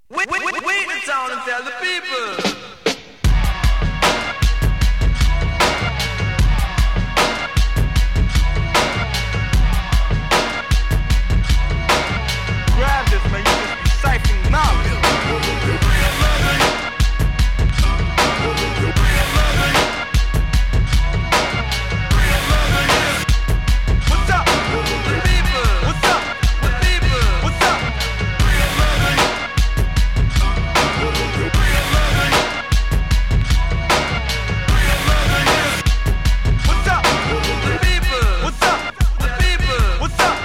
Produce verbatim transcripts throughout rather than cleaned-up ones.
Wait, wait, wait, wait in town and tell the people. Grab this, man, you just be siphoning knowledge. What's up, the people? What's up, the people? What's up? What's up, the people? What's up, the people? What's up?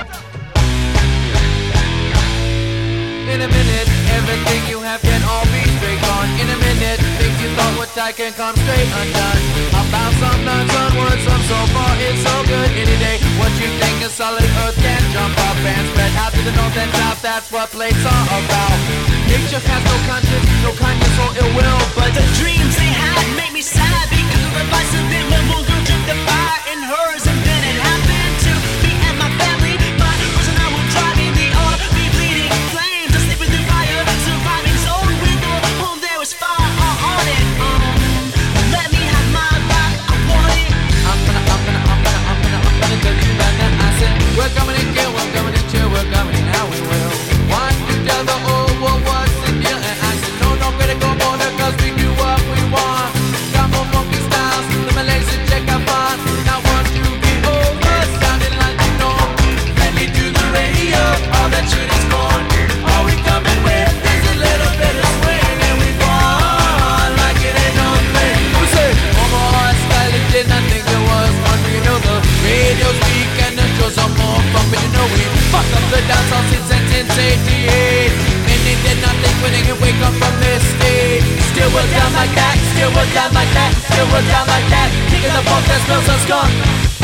In a minute, everything you have can all be straight gone. In a minute, things you thought were tight can come straight undone. I found some nuns onward, some so far it's so good. Any day, what you think is solid earth can jump up and spread out to the north and south. That's what plates are about. Nature has no conscience, no kindness or ill will, but The dreams they had made me sad because of the vice of it. When we'll go to the fire in hers, and then it happened to me and my family. My person I will drive in the all be bleeding flames. I sleep with the fire, surviving zone with no home. There was fire on it. Um, let me have my life, I want it. I'm gonna, I'm gonna, I'm gonna, I'm gonna, I'm gonna tell you that now. I said, we're coming in, kill, we're coming in, chill, we're coming in, now we will. Want to tell the old world what's the deal? And I said, no, no critical border, cause we do what we want. Got more funky styles, the Malaysian check out fun. Now want to get over, sounding like you know. Let me do the radio, all that shit is gone. All we coming with is a little bit of swing, and we go on like it ain't no thing. We say, Omaha style, it did not think there was one. You know the radio's weak and the shows are more fun, but you know we fuck up the dancehall since nineteen eighty-eight. And they did not think when they can wake up from this stage. Still we're down like that, still we're down like that, still we're down like that. Kicking the funk that smells of skunk.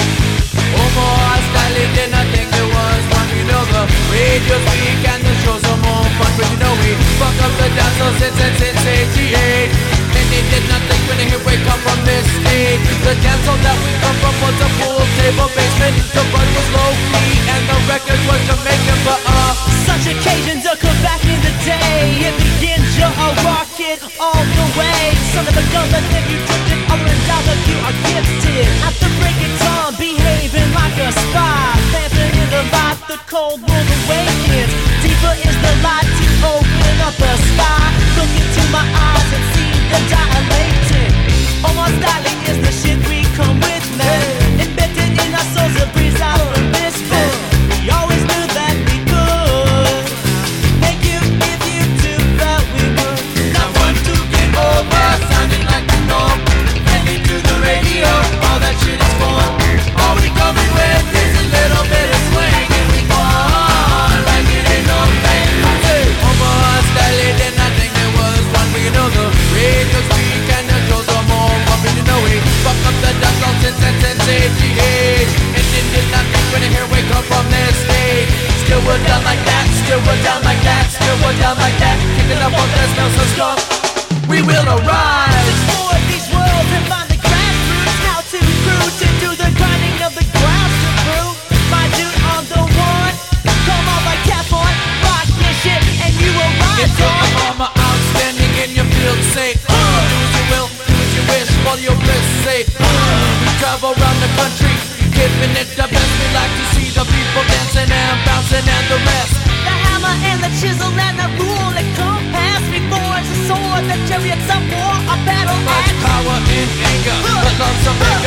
Omaha style, it did not think there was one. You know the radio's weak and the shows are more fun, but you know we fuck up the dancehall since nineteen eighty-eight. And they did not think when they can wake up from this stage. The dancehall that we come from was a pool table basement. The bud was low key and the record was Jamaican, but uh Such occasions occur back in the day. It begins, you're a rocket all the way. Son of a gun, but if you drifted over and down, that you are gifted. After breaking time, behaving like a spy. Dancing in the light, the cold world awakens. Deeper is the light to open up the sky. Look into my eyes and see the dilating. Almost styling is the shit we come with, man. Embedded in our souls, a breeze out from this book. We always knew that we could make you if you do that we would. Not want to get over, sounding like you know. Let me do the radio, all that shit is fun. All we coming with is a little bit of swing, and we go on like it ain't no thing. Hey, Omaha style, it did not think there was one. But you know the radio's weak and the shows are more fun. But you know we fuck up the dancehall since nineteen eighty-eight. And it did not think when they hear wake up from their stage. Still we're down like that, still we're down like that, still we're down like that. Kicking up on that smells of skunk. We will arise. Explore these worlds and find the grassroots. How to crew to do the grinding of the grounds to brew. My dude on the one, come on like tap on, rock your shit and you will rise It's your on. armor outstanding in your field safe. Uh, do as you will, do as you wish, for your best safe. Uh, we travel around the country, giving it the best. We like to see the people dancing and bouncing and the rest. The hammer and the chisel and the rule that compass before it's a sword that chariots of war, a battle Much axe. power in anger, but love some